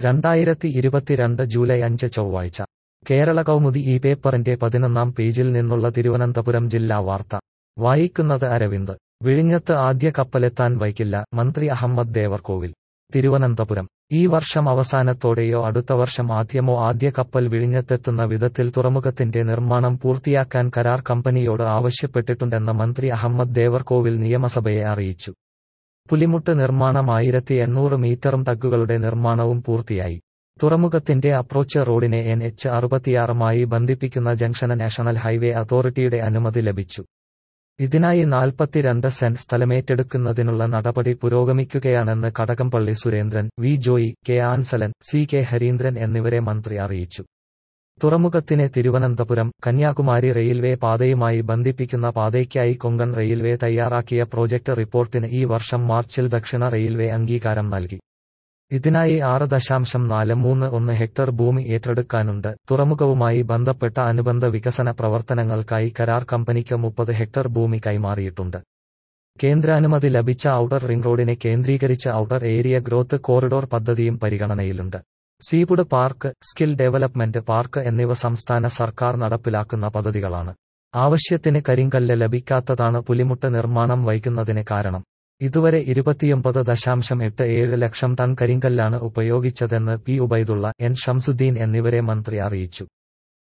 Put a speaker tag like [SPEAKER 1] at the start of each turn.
[SPEAKER 1] 2022 July 5 ചൊവ്വാഴ്ച കേരള കൗമുദി ഈ പേപ്പറിന്റെ 11-ാം പേജിൽ നിന്നുള്ള തിരുവനന്തപുരം ജില്ലാ വാർത്ത വായിക്കുന്നത് അരവിന്ദ്. വിഴിഞ്ഞത്ത് ആദ്യ കപ്പലെത്താൻ വൈകില്ല, മന്ത്രി അഹമ്മദ് ദേവർകോവിൽ. തിരുവനന്തപുരം. ഈ വർഷം അവസാനത്തോടെയോ അടുത്ത വർഷം ആദ്യമോ ആദ്യ കപ്പൽ വിഴിഞ്ഞത്തെത്തുന്ന വിധത്തിൽ തുറമുഖത്തിന്റെ നിർമ്മാണം പൂർത്തിയാക്കാൻ കരാർ കമ്പനിയോട് ആവശ്യപ്പെട്ടിട്ടുണ്ടെന്ന് മന്ത്രി അഹമ്മദ് ദേവർകോവിൽ നിയമസഭയെ അറിയിച്ചു. പുലിമുട്ട് നിർമ്മാണം 1800 മീറ്ററും ടഗ്ഗുകളുടെ നിർമ്മാണവും പൂർത്തിയായി. തുറമുഖത്തിന്റെ അപ്രോച്ച് റോഡിനെ NH 66മായി ബന്ധിപ്പിക്കുന്ന ജംഗ്ഷന് നാഷണൽ ഹൈവേ അതോറിറ്റിയുടെ അനുമതി ലഭിച്ചു. ഇതിനായി 42 സെന്റ് സ്ഥലമേറ്റെടുക്കുന്നതിനുള്ള നടപടി പുരോഗമിക്കുകയാണെന്ന് Kadakampally Surendran, V Joy, K Ansalan, CK Harindran എന്നിവരെ മന്ത്രി അറിയിച്ചു. തുറമുഖത്തിനെ തിരുവനന്തപുരം കന്യാകുമാരി റെയിൽവേ പാതയുമായി ബന്ധിപ്പിക്കുന്ന പാതയ്ക്കായി കൊങ്കൺ റെയിൽവേ തയ്യാറാക്കിയ പ്രോജക്ട് റിപ്പോർട്ടിന് ഈ വർഷം മാർച്ചിൽ ദക്ഷിണ റെയിൽവേ അംഗീകാരം നൽകി. ഇതിനായി 6.431 ഹെക്ടർ ഭൂമി ഏറ്റെടുക്കാനുണ്ട്. തുറമുഖവുമായി ബന്ധപ്പെട്ട അനുബന്ധ വികസന പ്രവർത്തനങ്ങൾക്കായി കരാർ കമ്പനിക്ക് 30 ഹെക്ടർ ഭൂമി കൈമാറിയിട്ടുണ്ട്. കേന്ദ്രാനുമതി ലഭിച്ച ഔട്ടർ റിംഗ് റോഡിനെ കേന്ദ്രീകരിച്ച് ഔട്ടർ ഏരിയ ഗ്രോത്ത് കോറിഡോർ പദ്ധതിയും പരിഗണനയിലുണ്ട്. Seafood park, skill development park എന്നിവ സംസ്ഥാന സർക്കാർ നടപ്പിലാക്കുന്ന പദ്ധതികളാണ്. ആവശ്യത്തിന് കരിങ്കല്ല് ലഭിക്കാത്തതാണ് പുലിമുട്ട് നിർമ്മാണം വൈകുന്നതിന് കാരണം. ഇതുവരെ 29.87 ലക്ഷം ടൺ കരിങ്കല്ലാണ് ഉപയോഗിച്ചതെന്ന് P ഉബൈദുള്ള, N ഷംസുദ്ദീൻ എന്നിവരെ മന്ത്രി അറിയിച്ചു.